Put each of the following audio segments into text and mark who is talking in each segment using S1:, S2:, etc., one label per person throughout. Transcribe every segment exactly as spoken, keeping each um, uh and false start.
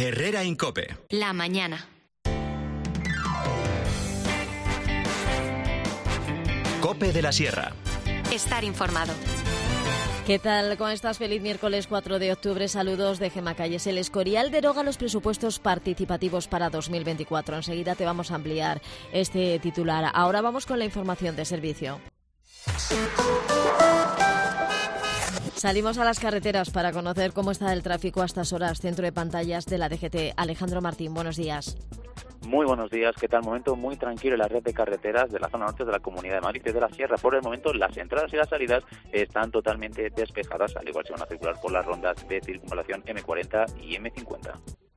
S1: Herrera en COPE.
S2: La mañana.
S1: COPE de la Sierra.
S2: Estar informado.
S3: ¿Qué tal? ¿Cómo estás? Feliz miércoles cuatro de octubre. Saludos de Gemma Calles. El Escorial deroga los presupuestos participativos para dos mil veinticuatro. Enseguida te vamos a ampliar este titular. Ahora vamos con la información de servicio. Salimos a las carreteras para conocer cómo está el tráfico a estas horas. Centro de pantallas de la D G T. Alejandro Martín, buenos días.
S4: Muy buenos días, ¿qué tal? Momento muy tranquilo en la red de carreteras de la zona norte de la Comunidad de Madrid y de la Sierra. Por el momento, las entradas y las salidas están totalmente despejadas, al igual se van a circular por las rondas de circunvalación eme cuarenta y eme cincuenta.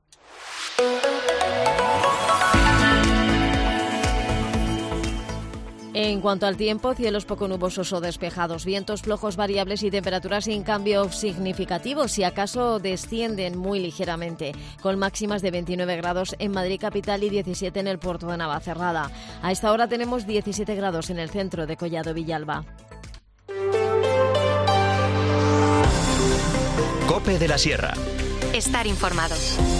S3: En cuanto al tiempo, cielos poco nubosos o despejados, vientos flojos variables y temperaturas sin cambio significativo, si acaso descienden muy ligeramente, con máximas de veintinueve grados en Madrid capital y diecisiete en el puerto de Navacerrada. A esta hora tenemos diecisiete grados en el centro de Collado Villalba.
S1: COPE de la Sierra.
S2: Estar informado.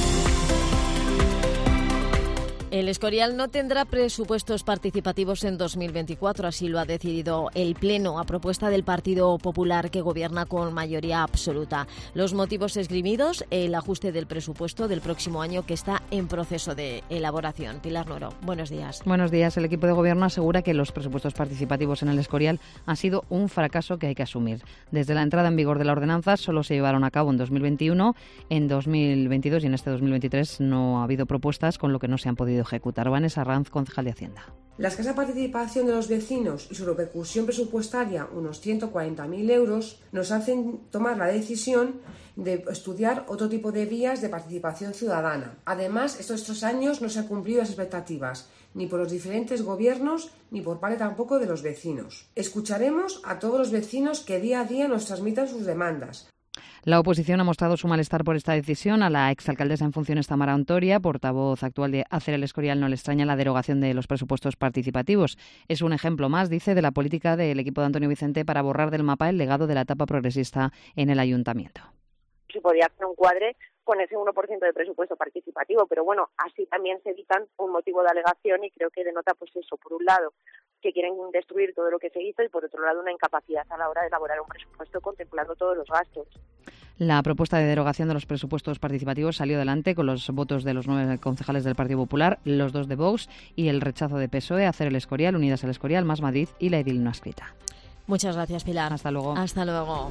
S3: El Escorial no tendrá presupuestos participativos en dos mil veinticuatro, así lo ha decidido el Pleno a propuesta del Partido Popular, que gobierna con mayoría absoluta. Los motivos esgrimidos: el ajuste del presupuesto del próximo año, que está en proceso de elaboración. Pilar Nuero, buenos días.
S5: Buenos días. El equipo de gobierno asegura que los presupuestos participativos en el Escorial han sido un fracaso que hay que asumir. Desde la entrada en vigor de la ordenanza solo se llevaron a cabo en dos mil veintiuno, en dos mil veintidós y en este dos mil veintitrés no ha habido propuestas, con lo que no se han podido ejecutar. Vanessa Ranz, concejal de Hacienda.
S6: La escasa participación de los vecinos y su repercusión presupuestaria, unos ciento cuarenta mil euros, nos hacen tomar la decisión de estudiar otro tipo de vías de participación ciudadana. Además, estos tres años no se han cumplido las expectativas, ni por los diferentes gobiernos, ni por parte tampoco de los vecinos. Escucharemos a todos los vecinos que día a día nos transmitan sus demandas.
S5: La oposición ha mostrado su malestar por esta decisión. A la exalcaldesa en funciones Tamara Ontoria, portavoz actual de Hacer el Escorial, no le extraña la derogación de los presupuestos participativos. Es un ejemplo más, dice, de la política del equipo de Antonio Vicente para borrar del mapa el legado de la etapa progresista en el ayuntamiento.
S7: Se podría hacer un cuadre con ese uno por ciento de presupuesto participativo, pero bueno, así también se evitan un motivo de alegación y creo que denota pues eso, por un lado, que quieren destruir todo lo que se hizo y por otro lado una incapacidad a la hora de elaborar un presupuesto contemplando todos los gastos.
S5: La propuesta de derogación de los presupuestos participativos salió adelante con los votos de los nueve concejales del Partido Popular, los dos de Vox y el rechazo de P S O E, Hacer el Escorial, Unidas al Escorial, Más Madrid y la edil no adscrita.
S3: Muchas gracias, Pilar.
S5: Hasta luego.
S3: Hasta luego.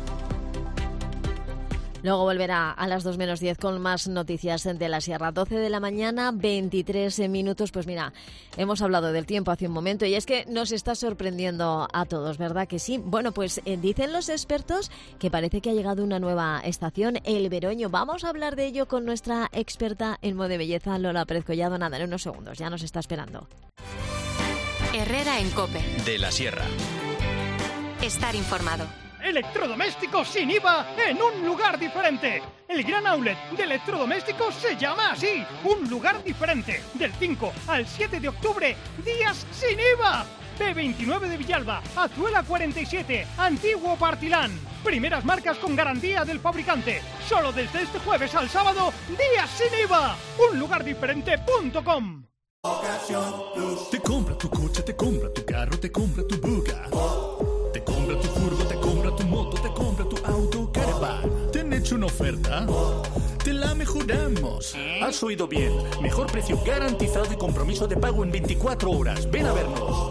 S3: Luego volverá a las dos menos diez con más noticias de la Sierra. doce de la mañana, veintitrés minutos. Pues mira, hemos hablado del tiempo hace un momento y es que nos está sorprendiendo a todos, ¿verdad que sí? Bueno, pues eh, dicen los expertos que parece que ha llegado una nueva estación, el Veroño. Vamos a hablar de ello con nuestra experta en moda y belleza, Lola Pérez Collado. Nada, en unos segundos, ya nos está esperando.
S2: Herrera en COPE.
S1: De la Sierra.
S2: Estar informado.
S8: Electrodomésticos sin I V A en un lugar diferente. El gran outlet de electrodomésticos se llama así, un lugar diferente. Del cinco al siete de octubre, días sin I V A. P veintinueve de Villalba, Azuela cuarenta y siete, Antiguo Partilán. Primeras marcas con garantía del fabricante. Solo desde este jueves al sábado, días sin I V A. un lugar diferente punto com.
S9: Te compra tu coche, te compra tu carro, te compra tu buga. Te compra tu furgo, te compra tu moto, te compra tu auto, caravan. ¿Te han hecho una oferta? Te la mejoramos. Has oído bien. Mejor precio garantizado y compromiso de pago en veinticuatro horas. Ven a vernos.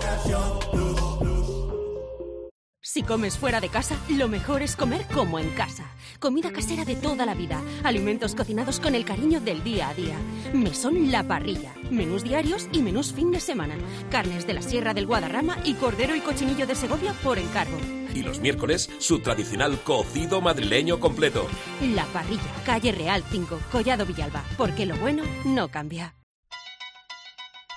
S10: Si comes fuera de casa, lo mejor es comer como en casa. Comida casera de toda la vida. Alimentos cocinados con el cariño del día a día. Mesón La Parrilla. Menús diarios y menús fin de semana. Carnes de la Sierra del Guadarrama y cordero y cochinillo de Segovia por encargo.
S11: Y los miércoles, su tradicional cocido madrileño completo.
S10: La Parrilla, calle Real cinco, Collado Villalba. Porque lo bueno no cambia.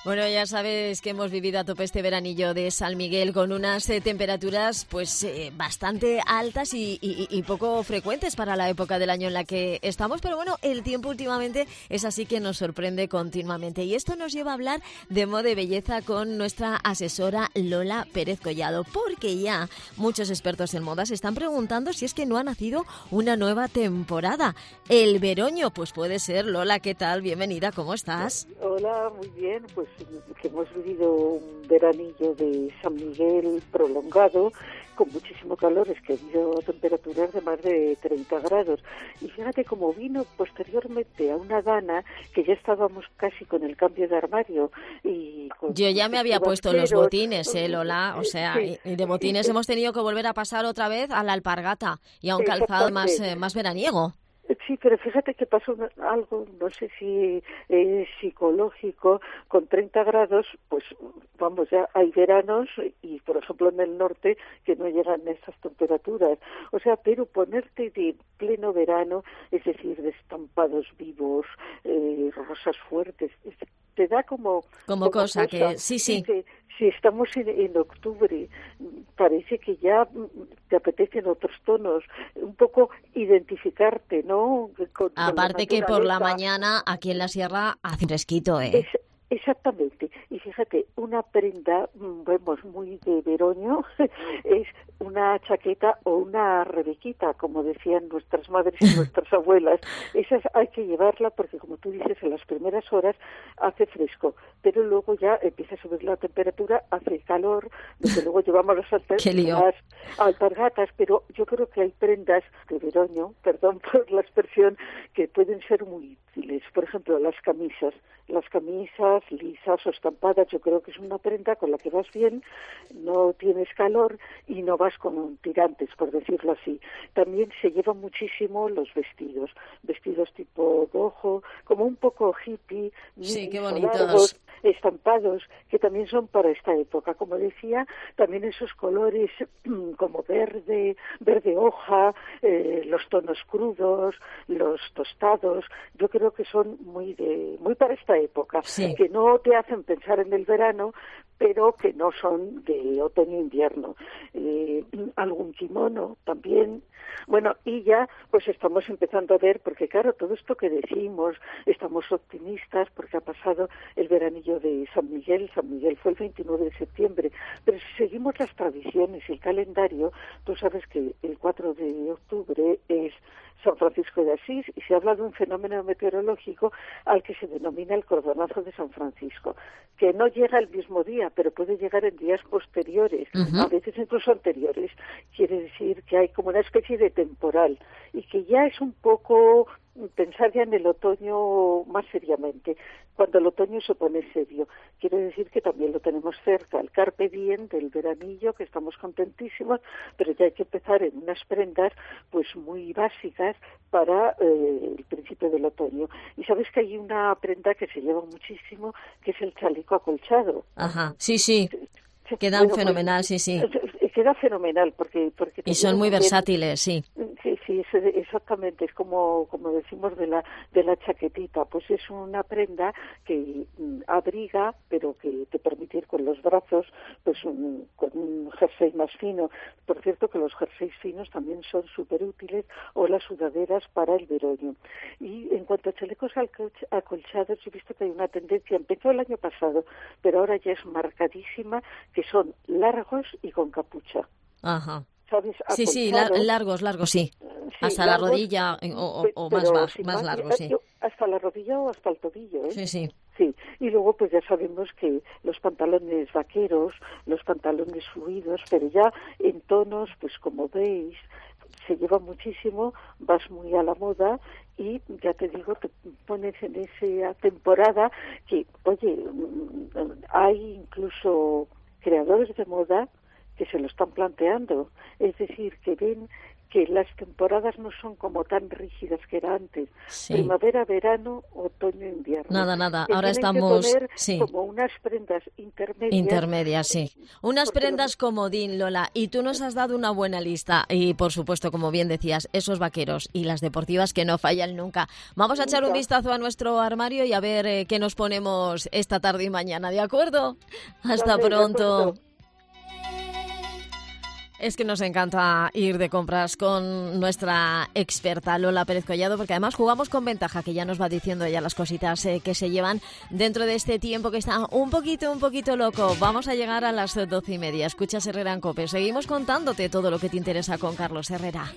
S3: Bueno, ya sabes que hemos vivido a tope este veranillo de San Miguel con unas eh, temperaturas pues eh, bastante altas y, y, y poco frecuentes para la época del año en la que estamos, pero bueno, el tiempo últimamente es así que nos sorprende continuamente. Y esto nos lleva a hablar de moda y belleza con nuestra asesora Lola Pérez Collado, porque ya muchos expertos en moda se están preguntando si es que no ha nacido una nueva temporada. El veroño, pues puede ser. Lola, ¿qué tal? Bienvenida, ¿cómo estás?
S12: Hola, muy bien, pues que hemos vivido un veranillo de San Miguel prolongado, con muchísimo calor, es que ha habido temperaturas de más de treinta grados. Y fíjate cómo vino posteriormente a una dana que ya estábamos casi con el cambio de armario. Y con
S3: Yo ya me había puesto los botines, ¿eh, Lola? O sea, sí, y de botines sí, hemos tenido que volver a pasar otra vez a la alpargata y a un calzado más, eh, más veraniego.
S12: Sí, pero fíjate que pasó algo, no sé si es psicológico, con treinta grados, pues vamos, ya hay veranos y, por ejemplo, en el norte que no llegan a esas temperaturas. O sea, pero ponerte de pleno verano, es decir, de estampados vivos, eh, rosas fuertes, te da como...
S3: Como, como cosa, cosa que sí, sí.
S12: Que, si estamos en, en octubre, parece que ya te apetecen otros tonos, un poco identificarte, ¿no? Con,
S3: Aparte
S12: con
S3: que por la mañana aquí en la sierra hace un fresquito, ¿eh?
S12: Es, exactamente. Y fíjate, una prenda, vemos muy de veroño, es una chaqueta o una rebequita, como decían nuestras madres y nuestras abuelas. Esas hay que llevarla porque, como tú dices, en las primeras horas hace fresco, pero luego ya empieza a subir la temperatura, hace calor, desde luego llevamos las, alter- las alpargatas, pero yo creo que hay prendas de veroño, perdón por la expresión, que pueden ser muy útiles. Por ejemplo, las camisas. Las camisas lisas o estampadas, yo creo que es una prenda con la que vas bien, no tienes calor y no vas con tirantes, por decirlo así. También se llevan muchísimo los vestidos, vestidos tipo boho, como un poco hippie,
S3: sí, qué bonitos,
S12: largos, estampados, que también son para esta época. Como decía, también esos colores como verde, verde hoja, eh, los tonos crudos, los tostados, yo creo que son muy de muy para esta época,
S3: sí,
S12: que no te hacen pensar en el verano, pero que no son de otoño-invierno. Eh, algún kimono también. Bueno, y ya pues estamos empezando a ver, porque claro, todo esto que decimos, estamos optimistas porque ha pasado el veranillo de San Miguel, San Miguel fue el veintinueve de septiembre, pero si seguimos las tradiciones y el calendario, tú sabes que el cuatro de octubre es San Francisco de Asís y se habla de un fenómeno meteorológico al que se denomina el cordonazo de San Francisco, que no llega el mismo día, pero puede llegar en días posteriores, uh-huh. a veces incluso anteriores. Quiere decir que hay como una especie de temporal y que ya es un poco pensar ya en el otoño más seriamente, cuando el otoño se pone serio. Quiere decir que también lo tenemos cerca, el carpe diem del veranillo, que estamos contentísimos, pero ya hay que empezar en unas prendas pues muy básicas para eh, el principio del otoño. Y sabes que hay una prenda que se lleva muchísimo, que es el chaleco acolchado.
S3: Ajá, sí, sí, quedan bueno, fenomenal, pues, sí, sí.
S12: Queda fenomenal porque... porque
S3: y son muy versátiles, sí.
S12: Sí, sí, es, exactamente, es como como decimos de la de la chaquetita, pues es una prenda que mm, abriga, pero que te permite ir con los brazos, pues un, con un jersey más fino. Por cierto que los jerseys finos también son súper útiles, o las sudaderas para el veroño. Y en cuanto a chalecos acolchados, he visto que hay una tendencia, empezó el año pasado, pero ahora ya es marcadísima, que son largos y con capucha.
S3: Ajá.
S12: ¿Sabes?
S3: Sí, sí, lar- largos, largos, sí. sí hasta largos, la rodilla o, o, o más, más, sí, más largos, sí.
S12: Hasta la rodilla o hasta el tobillo, ¿eh?
S3: Sí, sí.
S12: Sí, y luego pues ya sabemos que los pantalones vaqueros, los pantalones fluidos, pero ya en tonos, pues como veis, se lleva muchísimo, vas muy a la moda y ya te digo, te pones en esa temporada que, oye, hay incluso creadores de moda que se lo están planteando, es decir, que ven que las temporadas no son como tan rígidas que era antes.
S3: Sí.
S12: Primavera, verano, otoño, invierno.
S3: Nada, nada.
S12: Que
S3: Ahora
S12: tienen
S3: estamos...
S12: que poner
S3: sí.
S12: como unas prendas intermedias.
S3: Intermedias, sí. Unas
S12: Porque
S3: prendas
S12: los-
S3: comodín, Lola. Y tú nos has dado una buena lista. Y, por supuesto, como bien decías, esos vaqueros y las deportivas que no fallan nunca. Vamos a echar un
S12: Nunca.
S3: vistazo a nuestro armario y a ver eh, qué nos ponemos esta tarde y mañana, ¿de acuerdo? Hasta
S12: Vale, de
S3: pronto.
S12: acuerdo.
S3: Es que nos encanta ir de compras con nuestra experta Lola Pérez Collado, porque además jugamos con ventaja, que ya nos va diciendo ella las cositas eh, que se llevan dentro de este tiempo que está un poquito, un poquito loco. Vamos a llegar a las doce y media. Escuchas Herrera en COPE. Seguimos contándote todo lo que te interesa con Carlos Herrera.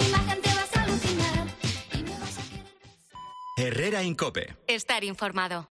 S1: Herrera en COPE.
S2: Estar informado.